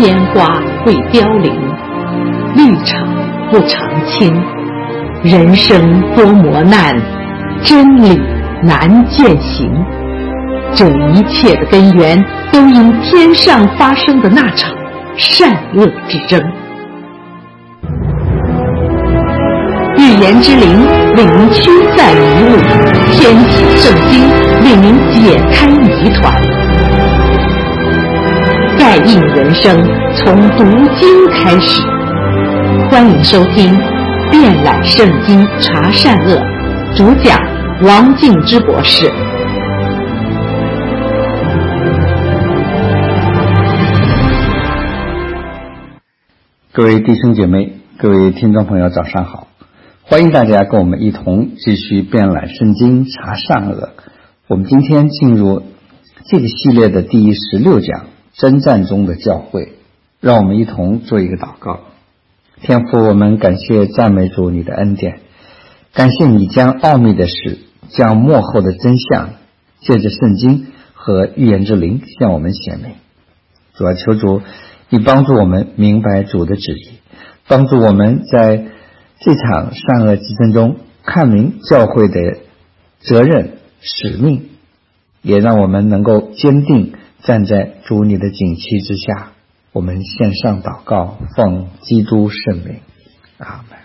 鲜花会凋零，绿场不常青。人生多磨难，真理难践行。这一切的根源，都因天上发生的那场善恶之争。预言之灵为您驱散迷雾，天启圣经为您解开谜团。盖印人生从读经开始，欢迎收听遍览圣经查善恶，主讲王敬之博士。 各位弟兄姐妹，各位听众朋友，早上好！欢迎大家跟我们一同继续遍览圣经查善恶。我们今天进入这个系列的第16讲，征战中的教会。让我们一同做一个祷告。天父，我们感谢赞美主你的恩典，感谢你将奥秘的事，将幕后的真相，借着圣经和预言之灵向我们显明。主啊，求主你帮助我们明白主的旨意，帮助我们在这场善恶之争中看明教会的责任使命，也让我们能够坚定站在主你的旌旗之下。我们献上祷告，奉基督圣名，阿们。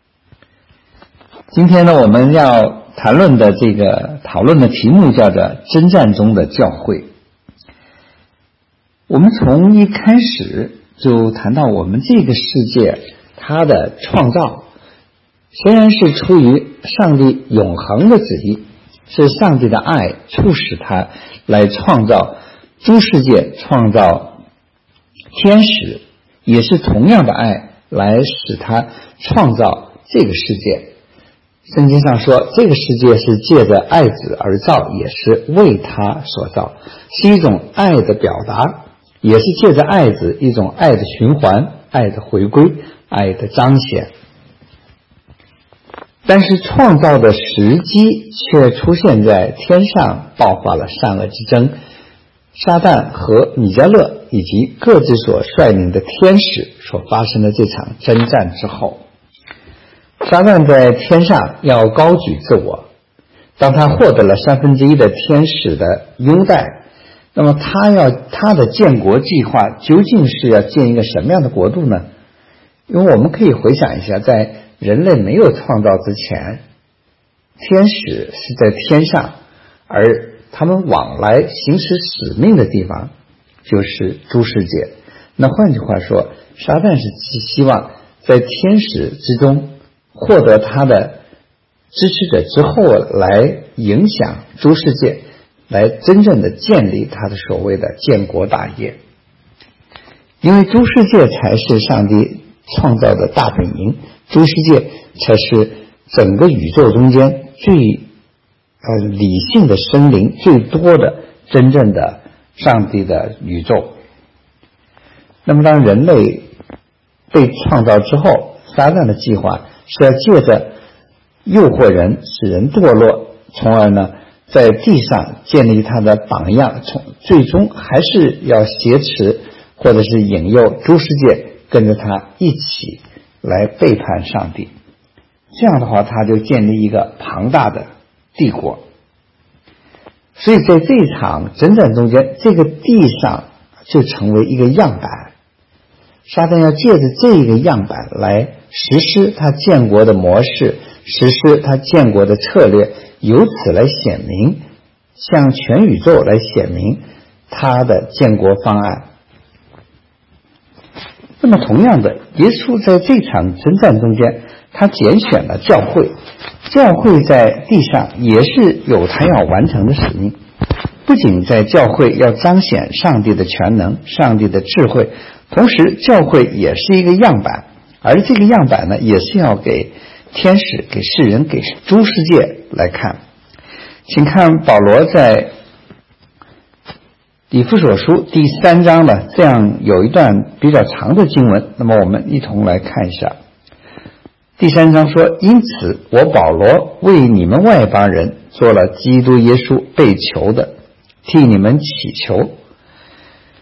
今天呢，我们要讨论的题目叫做征战中的教会。我们从一开始就谈到我们这个世界它的创造，虽然是出于上帝永恒的旨意，是上帝的爱促使他来创造诸世界，创造天使，也是同样的爱来使他创造这个世界。圣经上说，这个世界是借着爱子而造，也是为他所造，是一种爱的表达，也是借着爱子一种爱的循环，爱的回归，爱的彰显。但是创造的时机却出现在天上爆发了善恶之争，撒旦和米迦勒以及各自所率领的天使所发生的这场征战之后，撒旦在天上要高举自我，当他获得了1/3的天使的优待，那么他的建国计划究竟是要建一个什么样的国度呢？因为我们可以回想一下，在人类没有创造之前，天使是在天上，而他们往来行使使命的地方就是诸世界。那换句话说，撒旦是希望在天使之中获得他的支持者之后，来影响诸世界，来真正的建立他的所谓的建国大业。因为诸世界才是上帝创造的大本营，诸世界才是整个宇宙中间最理性的生灵最多的真正的上帝的宇宙。那么当人类被创造之后，撒旦的计划是要借着诱惑人，使人堕落，从而呢在地上建立他的榜样，最终还是要挟持或者是引诱诸世界跟着他一起来背叛上帝。这样的话，他就建立一个庞大的帝国。所以在这场征战中间，这个地上就成为一个样板，撒旦要借着这个样板来实施他建国的模式，实施他建国的策略，由此来显明，向全宇宙来显明他的建国方案。那么同样的，耶稣在这场征战中间，他拣选了教会，教会在地上也是有他要完成的使命。不仅在教会要彰显上帝的全能，上帝的智慧，同时教会也是一个样板，而这个样板呢，也是要给天使、给世人、给诸世界来看。请看保罗在以弗所书第3章呢，这样有一段比较长的经文，那么我们一同来看一下。第3章说，因此我保罗为你们外邦人做了基督耶稣被囚的，替你们祈求，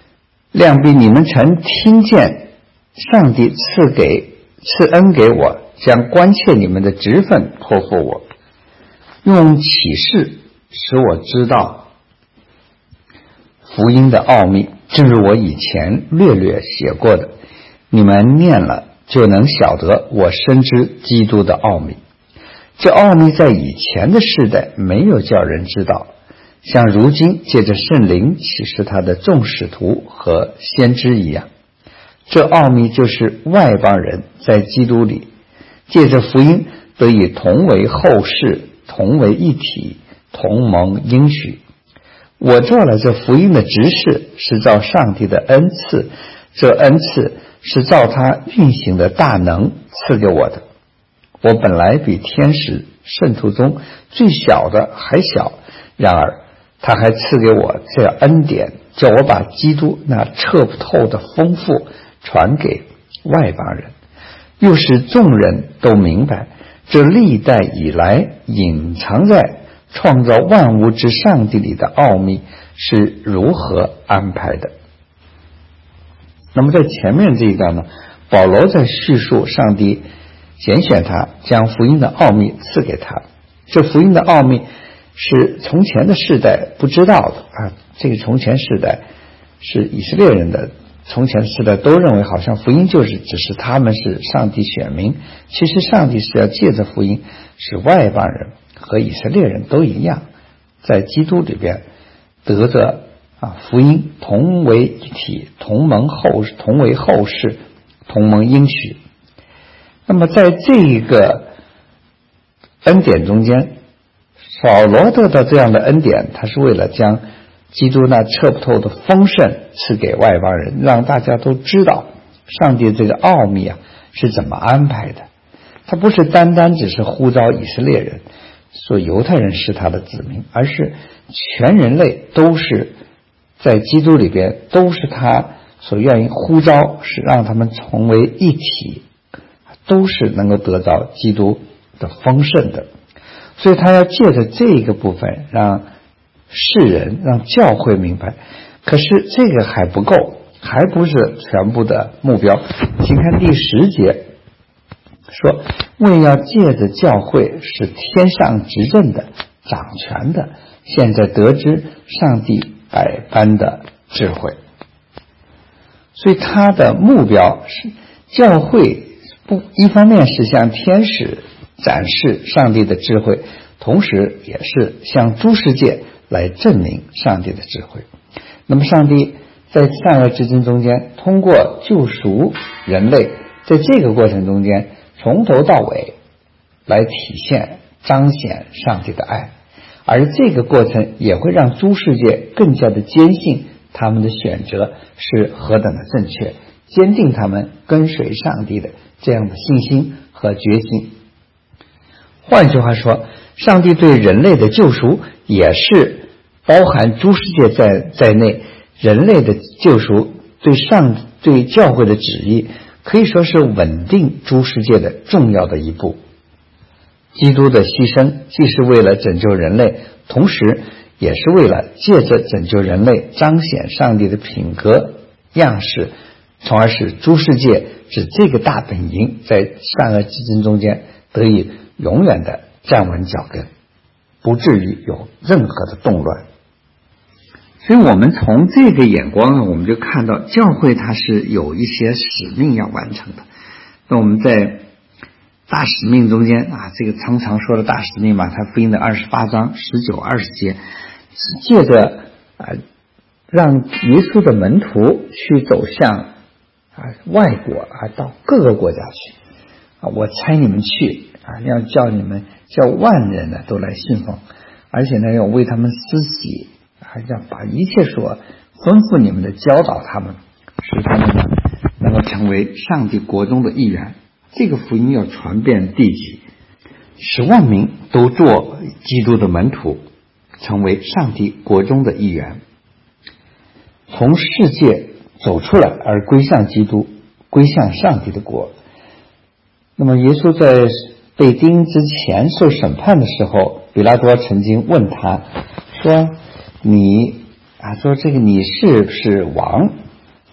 量必你们曾听见上帝赐恩给我，将关切你们的职分托付我，用启示使我知道福音的奥秘，正如我以前略略写过的，你们念了就能晓得我深知基督的奥秘。这奥秘在以前的世代没有叫人知道，像如今借着圣灵启示他的众使徒和先知一样。这奥秘就是外邦人在基督里借着福音得以同为后世，同为一体，同蒙应许。我做了这福音的执事，是照上帝的恩赐，这恩赐是照他运行的大能赐给我的。我本来比天使圣徒中最小的还小，然而他还赐给我这恩典，叫我把基督那彻不透的丰富传给外邦人，又使众人都明白这历代以来隐藏在创造万物之上帝里的奥秘是如何安排的。那么在前面这一段呢，保罗在叙述上帝拣选他，将福音的奥秘赐给他。这福音的奥秘是从前的世代不知道的啊，这个从前世代是以色列人的，从前的世代都认为好像福音就是只是他们是上帝选民，其实上帝是要借着福音使外邦人和以色列人都一样，在基督里边得着福音，同为一体，同为后世，同蒙应许。那么在这一个恩典中间，保罗得到这样的恩典，他是为了将基督那彻不透的丰盛赐给外邦人，让大家都知道上帝这个奥秘是怎么安排的。他不是单单只是呼召以色列人，说犹太人是他的子民，而是全人类都是在基督里边，都是他所愿意呼召，是让他们成为一体，都是能够得到基督的丰盛的。所以他要借着这个部分让世人，让教会明白。可是这个还不够，还不是全部的目标。请看第10节说，为要借着教会是天上执政的，掌权的，现在得知上帝百般的智慧。所以他的目标是教会一方面是向天使展示上帝的智慧，同时也是向诸世界来证明上帝的智慧。那么上帝在善恶之争中间，通过救赎人类，在这个过程中间从头到尾来体现彰显上帝的爱，而这个过程也会让诸世界更加的坚信他们的选择是何等的正确，坚定他们跟随上帝的这样的信心和决心。换句话说，上帝对人类的救赎也是包含诸世界在内，人类的救赎对教会的旨意可以说是稳定诸世界的重要的一步。基督的牺牲既是为了拯救人类，同时也是为了借着拯救人类彰显上帝的品格样式，从而使诸世界指这个大本营在善恶之争中间得以永远的站稳脚跟，不至于有任何的动乱。所以我们从这个眼光呢，我们就看到教会它是有一些使命要完成的。那我们在大使命中间这个常常说的大使命嘛，它福音的28章19、20节是借着让耶稣的门徒去走向外国到各个国家去我差你们去要叫万人呢都来信奉，而且呢要为他们施洗，要把一切所吩咐你们的教导他们，使他们呢能够成为上帝国中的一员。这个福音要传遍地极，使万民都做基督的门徒，成为上帝国中的一员，从世界走出来而归向基督，归向上帝的国。那么耶稣在被钉之前受审判的时候，比拉多曾经问他说，你说这个你是不是王？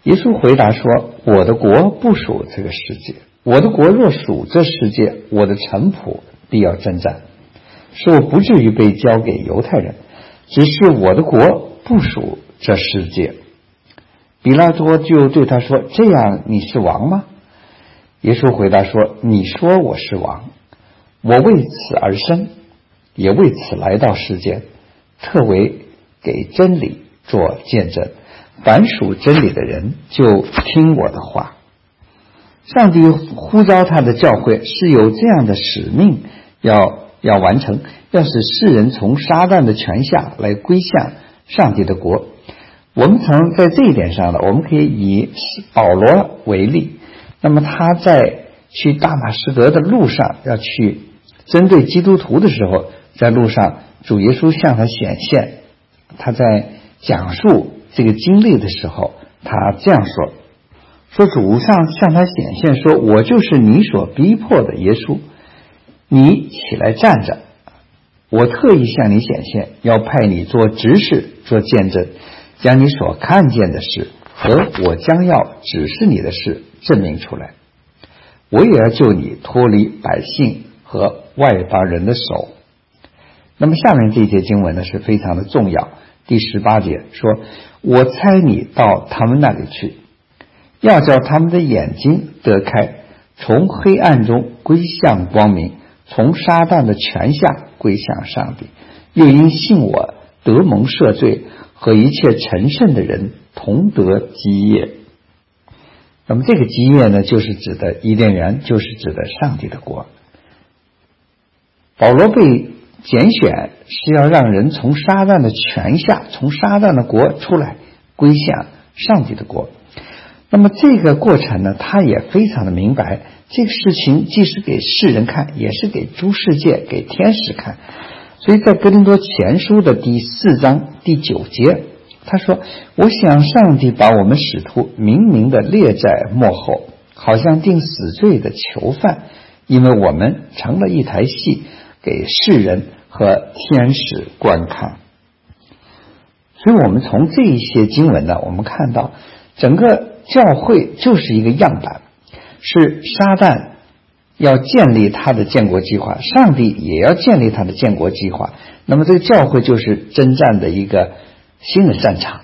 耶稣回答说，我的国不属这个世界，我的国若属这世界，我的臣仆必要征战，使我不至于被交给犹太人，只是我的国不属这世界。比拉多就对他说，这样你是王吗？耶稣回答说，你说我是王，我为此而生，也为此来到世间，特为给真理做见证。凡属真理的人就听我的话。上帝呼召他的教会是有这样的使命要完成，要使世人从撒旦的权下来归向上帝的国。我们曾在这一点上呢，我们可以以保罗为例。那么他在去大马士革的路上，要去针对基督徒的时候，在路上主耶稣向他显现，他在讲述这个经历的时候，他这样说主向他显现说，我就是你所逼迫的耶稣，你起来站着，我特意向你显现，要派你做执事，做见证，将你所看见的事和我将要指示你的事证明出来。我也要救你脱离百姓和外邦人的手。那么下面这节经文呢是非常的重要。第18节说，我差你到他们那里去，要叫他们的眼睛得开，从黑暗中归向光明，从撒旦的权下归向上帝，又因信我得蒙赦罪，和一切成圣的人同得基业。那么这个基业呢，就是指的伊甸园，就是指的上帝的国。保罗被拣选是要让人从撒旦的权下，从撒旦的国出来，归向上帝的国。那么这个过程呢，他也非常的明白，这个事情既是给世人看，也是给诸世界，给天使看。所以在哥林多前书的第4章第9节，他说，我想上帝把我们使徒明明的列在幕后，好像定死罪的囚犯，因为我们成了一台戏，给世人和天使观看。所以我们从这一些经文呢，我们看到整个教会就是一个样板，是撒旦要建立他的建国计划，上帝也要建立他的建国计划。那么这个教会就是征战的一个新的战场。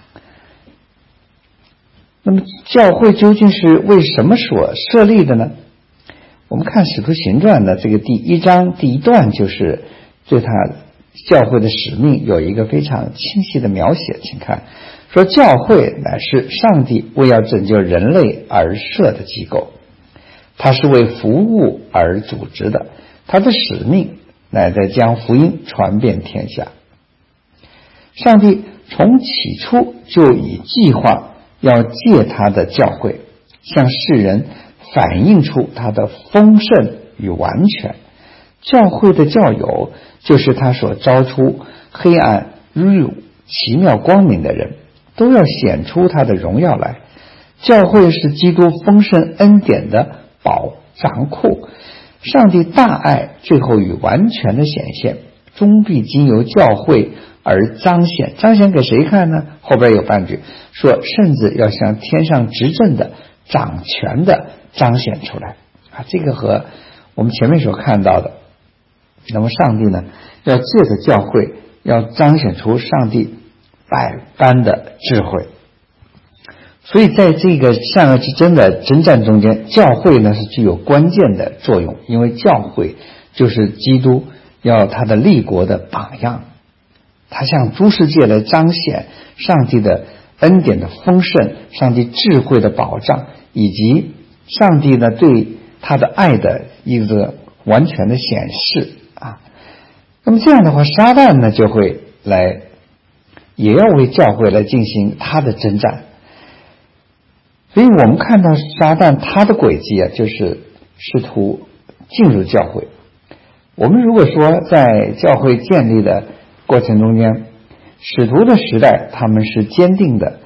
那么教会究竟是为什么所设立的呢？我们看使徒行传的这个第1章第1段，就是对他教会的使命有一个非常清晰的描写。请看，说教会乃是上帝为要拯救人类而设的机构，它是为服务而组织的，它的使命乃在将福音传遍天下。上帝从起初就以计划要借他的教会向世人反映出他的丰盛与完全。教会的教友就是他所招出黑暗入奇妙光明的人，都要显出他的荣耀来。教会是基督丰盛恩典的宝藏库，上帝大爱最后与完全的显现，终必经由教会而彰显。彰显给谁看呢？后边有半句说，甚至要向天上执政的掌权的彰显出来啊，这个和我们前面所看到的，那么上帝呢，要借着教会要彰显出上帝百般的智慧。所以在这个善恶之争的征战中间，教会呢是具有关键的作用，因为教会就是基督要他的立国的榜样，他向诸世界来彰显上帝的恩典的丰盛，上帝智慧的保障，以及上帝呢对他的爱的一个完全的显示啊。那么这样的话，撒旦呢就会来，也要为教会来进行他的征战。所以我们看到撒旦他的轨迹啊，就是试图进入教会。我们如果说在教会建立的过程中间，使徒的时代他们是坚定的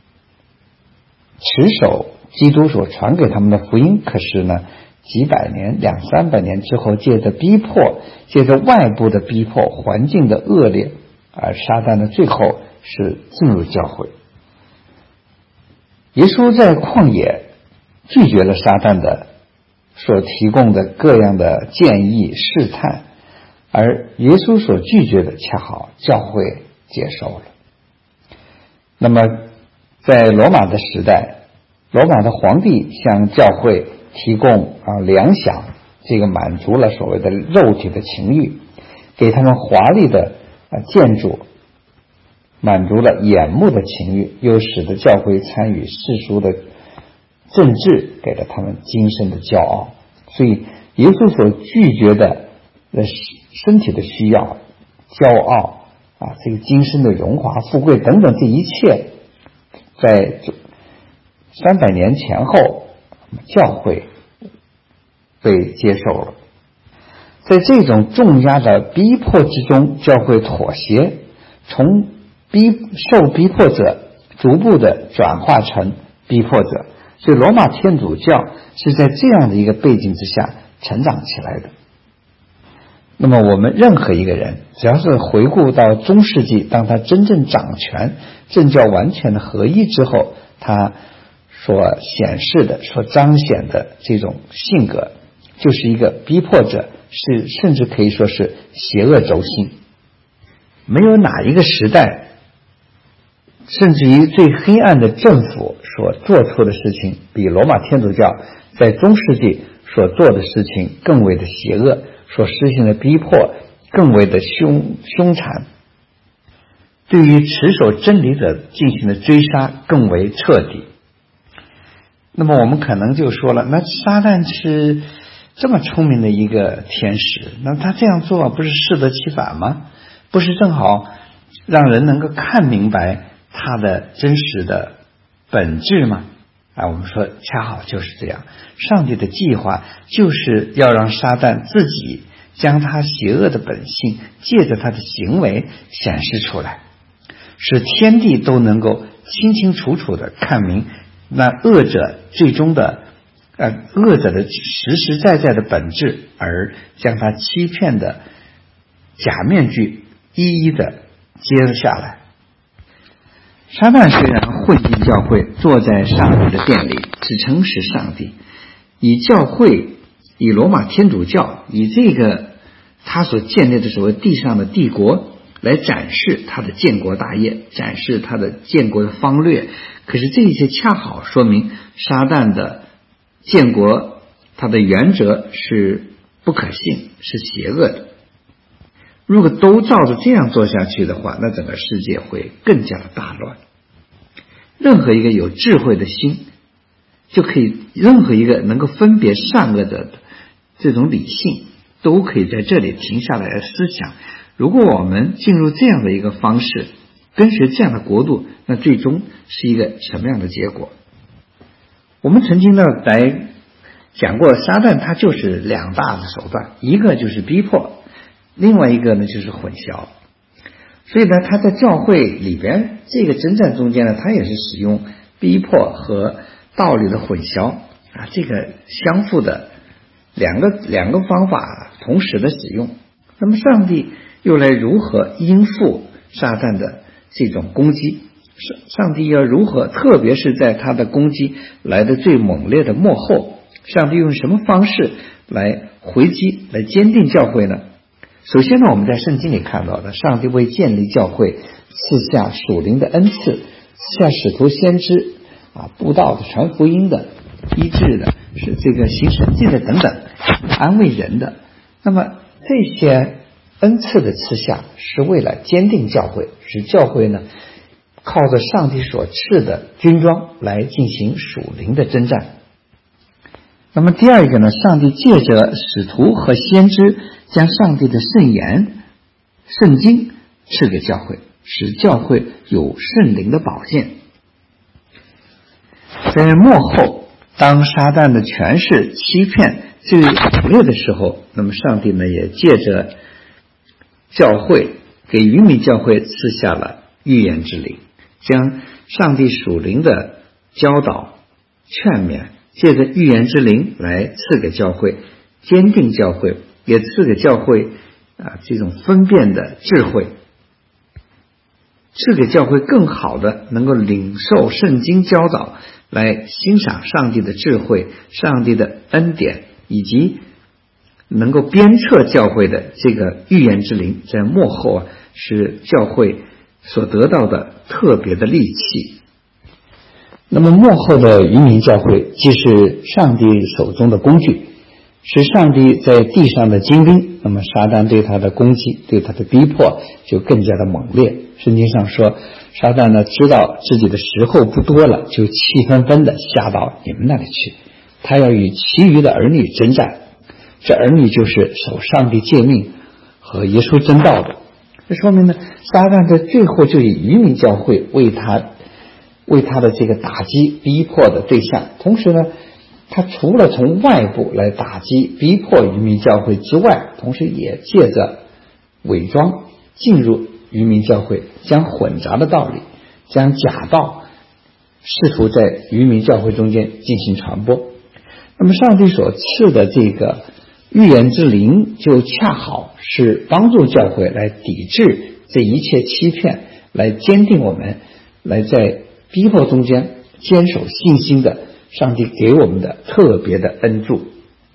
持守基督所传给他们的福音，可是呢几百年200-300年之后，借着逼迫，借着外部的逼迫，环境的恶劣，而撒旦的最后是进入教会。 耶稣在旷野拒绝了撒旦的所提供的各样的建议试探，而耶稣所拒绝的恰好教会接受了。那么在罗马的时代，罗马的皇帝向教会提供粮饷，这个满足了所谓的肉体的情欲，给他们华丽的建筑，满足了眼目的情欲，又使得教会参与世俗的政治，给了他们今生的骄傲。所以耶稣所拒绝的身体的需要、骄傲这个今生的荣华富贵等等，这一切在300年前后教会被接受了。在这种重压的逼迫之中，教会妥协，从受逼迫者逐步的转化成逼迫者。所以罗马天主教是在这样的一个背景之下成长起来的。那么我们任何一个人，只要是回顾到中世纪，当他真正掌权，政教完全的合一之后，他所显示的、所彰显的这种性格，就是一个逼迫者，甚至可以说是邪恶轴心。没有哪一个时代，甚至于最黑暗的政府所做出的事情，比罗马天主教在中世纪所做的事情更为的邪恶，所实行的逼迫更为的凶残，对于持守真理者进行的追杀更为彻底。那么我们可能就说了，那撒旦是这么聪明的一个天使，那他这样做不是适得其反吗？不是正好让人能够看明白他的真实的本质吗？我们说恰好就是这样，上帝的计划就是要让撒旦自己将他邪恶的本性借着他的行为显示出来，使天地都能够清清楚楚的看明那恶者最终的恶者的实实在在的本质，而将他欺骗的假面具一一的揭了下来。撒旦虽然混进教会，坐在上帝的殿里，只诚实上帝，以教会、以罗马天主教、以这个他所建立的所谓地上的帝国来展示他的建国大业，展示他的建国的方略。可是这些恰好说明撒旦的建国，他的原则是不可信，是邪恶的。如果都照着这样做下去的话，那整个世界会更加的大乱。任何一个有智慧的心，就可以任何一个能够分别善恶的这种理性，都可以在这里停下来思想。如果我们进入这样的一个方式，跟随这样的国度，那最终是一个什么样的结果？我们曾经呢来讲过，撒旦他就是两大的手段，一个就是逼迫，另外一个呢就是混淆。所以呢，他在教会里边这个征战中间呢，他也是使用逼迫和道理的混淆这个相互的两个方法同时的使用。那么上帝又来如何应付撒旦的这种攻击？上帝要如何，特别是在他的攻击来的最猛烈的末后，上帝用什么方式来回击，来坚定教会呢？首先呢，我们在圣经里看到的，上帝为建立教会赐下属灵的恩赐，赐下使徒先知布道的、传福音的、医治的、是这个行神迹的等等，安慰人的。那么这些恩赐的赐下是为了坚定教会，使教会呢靠着上帝所赐的军装来进行属灵的征战。那么第二个呢，上帝借着使徒和先知将上帝的圣言、圣经赐给教会，使教会有圣灵的宝剑。在末后，当撒旦的权势欺骗最猛烈的时候，那么上帝呢也借着教会给渔民教会赐下了预言之灵，将上帝属灵的教导、劝勉借着预言之灵来赐给教会，坚定教会，也赐给教会这种分辨的智慧。 赐给教会更好的能够领受圣经教导，来欣赏上帝的智慧、上帝的恩典，以及能够鞭策教会的这个预言之灵，在末后是教会所得到的特别的利器。那么末后的渔民教会既是上帝手中的工具，是上帝在地上的精兵，那么撒旦对他的攻击、对他的逼迫就更加的猛烈。圣经上说，撒旦呢知道自己的时候不多了，就气纷纷的下到你们那里去，他要与其余的儿女征战。这儿女就是守上帝诫命和耶稣真道的。这说明呢，撒旦在最后就以渔民教会为他的这个打击逼迫的对象。同时呢，他除了从外部来打击逼迫渔民教会之外，同时也借着伪装进入渔民教会，将混杂的道理，将假道试图在渔民教会中间进行传播。那么上帝所赐的这个预言之灵，就恰好是帮助教会来抵制这一切欺骗，来坚定我们，来在逼迫中间坚守信心的上帝给我们的特别的恩助。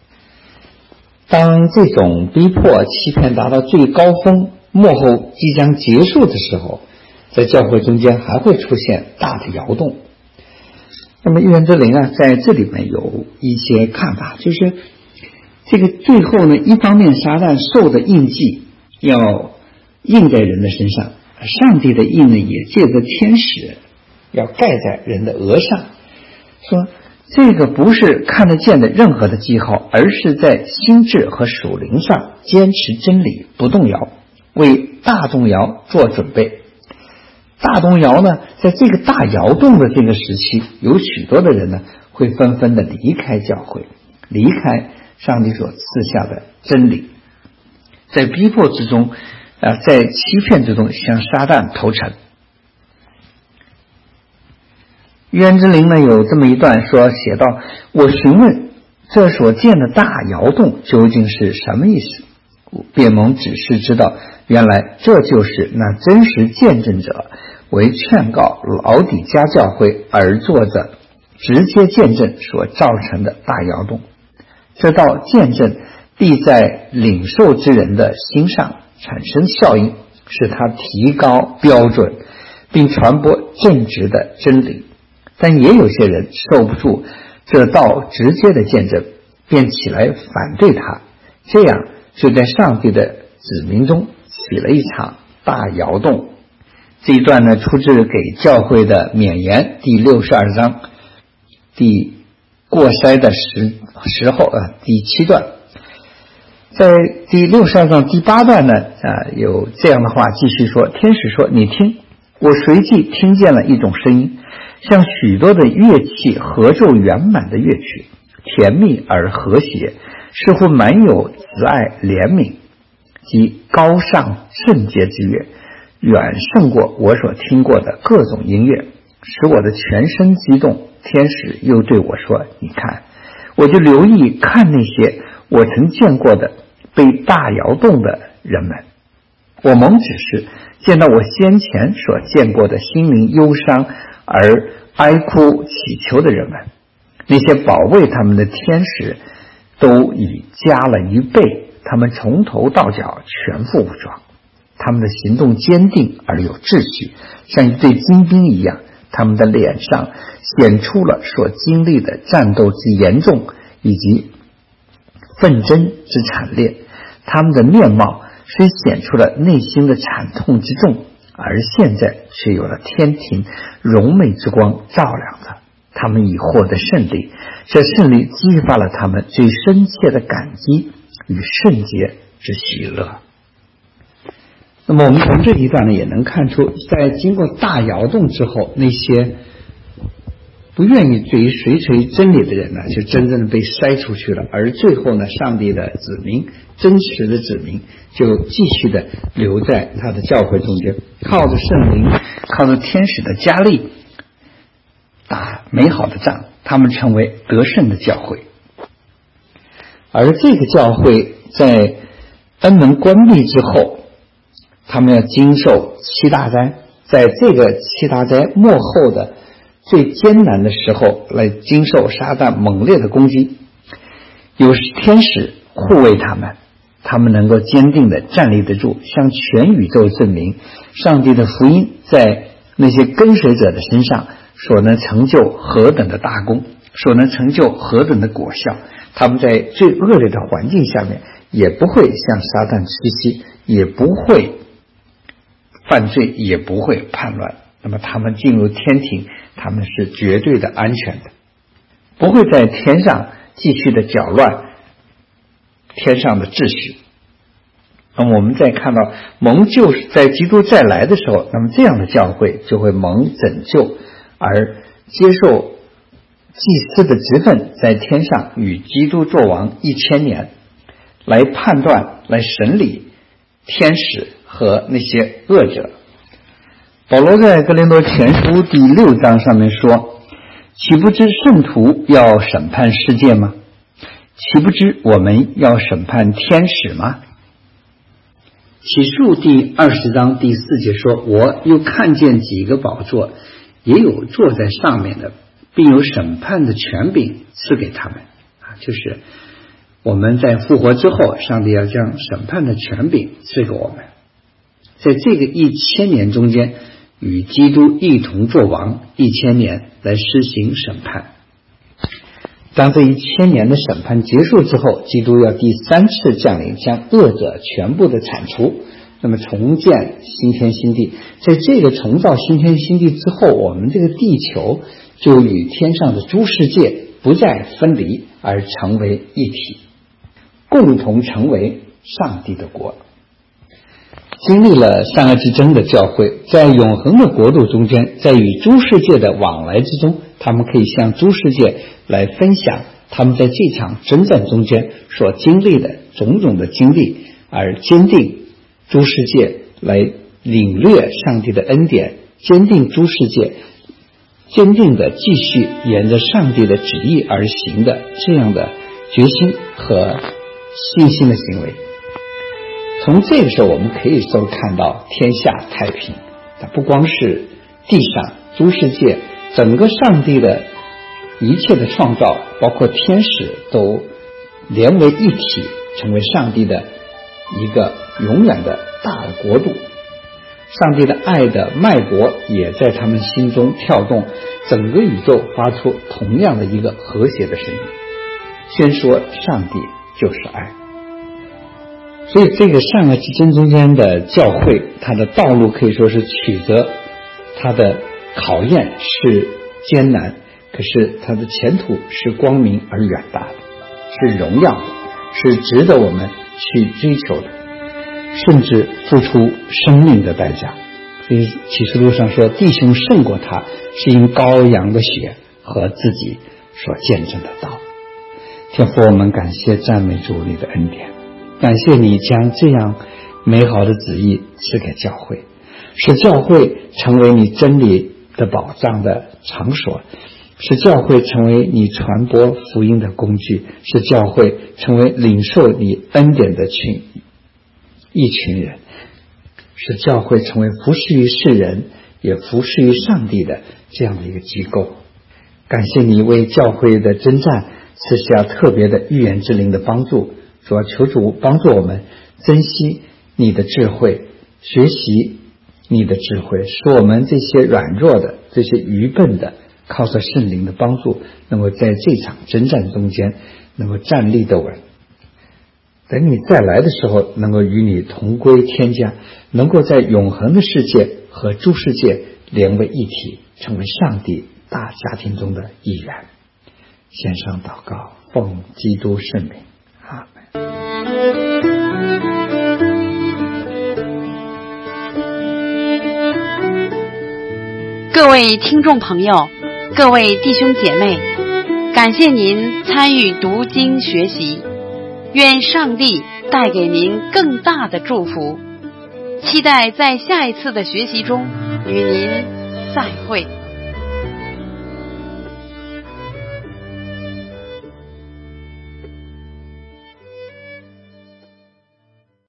当这种逼迫欺骗达到最高峰，末后即将结束的时候，在教会中间还会出现大的摇动。那么预言之灵在这里面有一些看法，就是这个最后呢，一方面撒旦受的印记要印在人的身上，上帝的印呢也借着天使要盖在人的额上，说这个不是看得见的任何的记号，而是在心智和属灵上坚持真理不动摇，为大动摇做准备。大动摇呢，在这个大摇动的这个时期，有许多的人呢会纷纷的离开教会，离开上帝所赐下的真理，在逼迫之中在欺骗之中向撒旦投诚。预言之灵呢有这么一段说，写道：我询问这所见的大摇动究竟是什么意思，便蒙指示知道，原来这就是那真实见证者为劝告老底嘉教会而做着直接见证所造成的大摇动。这道见证必在领受之人的心上产生效应，使他提高标准，并传播正直的真理。但也有些人受不住这道直接的见证，便起来反对他，这样就在上帝的子民中起了一场大摇动。这一段呢，出自给教会的勉言第62章第过筛的时候第7段。在第62章第8段呢有这样的话继续说，天使说，你听，我随即听见了一种声音，像许多的乐器合奏圆满的乐曲，甜蜜而和谐，似乎满有慈爱怜悯及高尚圣洁之乐，远胜过我所听过的各种音乐，使我的全身激动。天使又对我说，你看，我就留意看那些我曾见过的被大摇动的人们，我蒙指示见到我先前所见过的心灵忧伤而哀哭祈求的人们，那些保卫他们的天使都已加了1倍，他们从头到脚全副武装，他们的行动坚定而有秩序，像一队精兵一样，他们的脸上显出了所经历的战斗之严重以及纷争之惨烈，他们的面貌虽显出了内心的惨痛之重，而现在却有了天庭荣美之光照亮着，他们已获得胜利，这胜利激发了他们最深切的感激与圣洁之喜乐。那么我们从这一段呢，也能看出，在经过大摇动之后，那些不愿意随随真理的人呢，就真正的被筛出去了，而最后呢，上帝的子民，真实的子民，就继续的留在他的教会中间，靠着圣灵，靠着天使的加力，打美好的仗，他们成为得胜的教会。而这个教会在恩门关闭之后，他们要经受7大灾， 在这个七大灾末后的最艰难的时候来经受撒旦猛烈的攻击，有天使护卫他们，他们能够坚定地站立得住，向全宇宙证明上帝的福音在那些跟随者的身上所能成就何等的大功，所能成就何等的果效。他们在最恶劣的环境下面也不会向撒旦屈膝，也不会犯罪，也不会叛乱。那么他们进入天庭，他们是绝对的安全的，不会在天上继续的搅乱天上的秩序。那么我们再看到蒙救在基督再来的时候，那么这样的教会就会蒙拯救，而接受祭司的职分，在天上与基督作王1000年，来判断来审理天使和那些恶者。保罗在哥林多前书第6章上面说，岂不知圣徒要审判世界吗？岂不知我们要审判天使吗？ 启示录第20章第4节说，我又看见几个宝座，也有坐在上面的，并有审判的权柄赐给他们。就是我们在复活之后，上帝要将审判的权柄赐给我们，在这个1000年中间与基督一同作王1000年，来施行审判。 当这1000年的审判结束之后，基督要第3次降临，将恶者全部的铲除，那么重建新天新地。在这个重造新天新地之后，我们这个地球就与天上的诸世界不再分离，而成为一体，共同成为上帝的国。经历了善恶之争的教会，在永恒的国度中间，在与诸世界的往来之中，他们可以向诸世界来分享他们在这场征战中间所经历的种种的经历，而坚定诸世界来领略上帝的恩典，坚定诸世界坚定的继续沿着上帝的旨意而行的这样的决心和信心的行为。从这个时候我们可以说看到天下太平，它不光是地上诸世界，整个上帝的一切的创造，包括天使都连为一体，成为上帝的一个永远的大的国度。上帝的爱的脉搏也在他们心中跳动，整个宇宙发出同样的一个和谐的声音。先说上帝就是爱。所以这个善恶之争中间的教会，它的道路可以说是曲折，它的考验是艰难，可是它的前途是光明而远大的，是荣耀的，是值得我们去追求的，甚至付出生命的代价。所以启示录上说，弟兄胜过他，是因羔羊的血和自己所见证的道。天父，我们感谢赞美主你的恩典，感谢你将这样美好的旨意赐给教会，使教会成为你真理的保障的场所，使教会成为你传播福音的工具，使教会成为领受你恩典的一群人，使教会成为服侍于世人也服侍于上帝的这样的一个机构。感谢你为教会的征战赐下特别的预言之灵的帮助，主要求主帮助我们珍惜你的智慧，学习你的智慧，使我们这些软弱的，这些愚笨的，靠着圣灵的帮助，能够在这场征战中间能够站立得稳，等你再来的时候能够与你同归天家，能够在永恒的世界和诸世界连为一体，成为上帝大家庭中的一员。献上祷告，奉基督圣名，阿们。 各位听众朋友，各位弟兄姐妹，感谢您参与读经学习，愿上帝带给您更大的祝福，期待在下一次的学习中与您再会。